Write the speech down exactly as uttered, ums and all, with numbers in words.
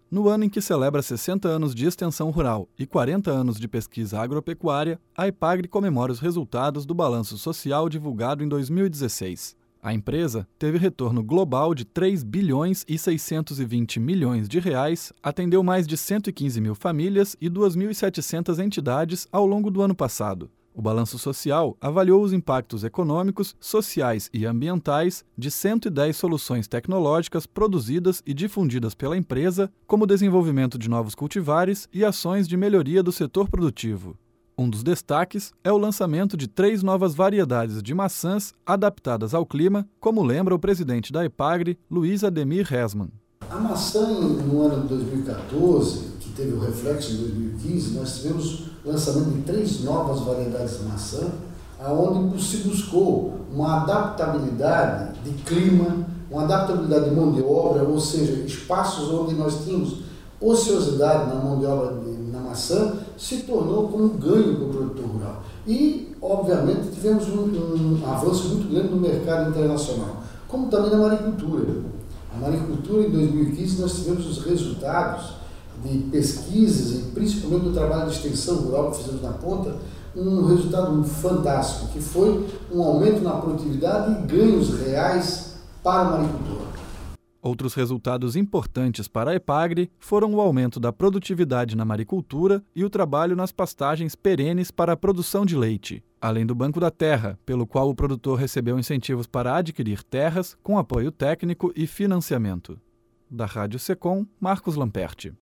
No ano em que celebra sessenta anos de extensão rural e quarenta anos de pesquisa agropecuária, a EPAGRE comemora os resultados do balanço social divulgado em dois mil e dezesseis. A empresa teve retorno global de três bilhões e seiscentos e vinte milhões de reais, atendeu mais de cento e quinze mil famílias e duas mil e setecentas entidades ao longo do ano passado. O balanço social avaliou os impactos econômicos, sociais e ambientais de cento e dez soluções tecnológicas produzidas e difundidas pela empresa, como o desenvolvimento de novos cultivares e ações de melhoria do setor produtivo. Um dos destaques é o lançamento de três novas variedades de maçãs adaptadas ao clima, como lembra o presidente da EPAGRE, Luiz Ademir Hesman. A maçã, no ano de dois mil e quatorze, que teve o reflexo em dois mil e quinze, nós tivemos o lançamento de três novas variedades de maçã, onde se buscou uma adaptabilidade de clima, uma adaptabilidade de mão de obra, ou seja, espaços onde nós tínhamos ociosidade na mão de obra de, na maçã, se tornou como um ganho para o produtor rural. E, obviamente, tivemos um, um avanço muito grande no mercado internacional, como também na maricultura. A maricultura, em dois mil e quinze, nós tivemos os resultados de pesquisas e principalmente do trabalho de extensão rural que fizemos na ponta, um resultado fantástico, que foi um aumento na produtividade e ganhos reais para o maricultor. Outros resultados importantes para a EPAGRE foram o aumento da produtividade na maricultura e o trabalho nas pastagens perenes para a produção de leite, além do Banco da Terra, pelo qual o produtor recebeu incentivos para adquirir terras com apoio técnico e financiamento. Da Rádio Secom, Marcos Lamperti.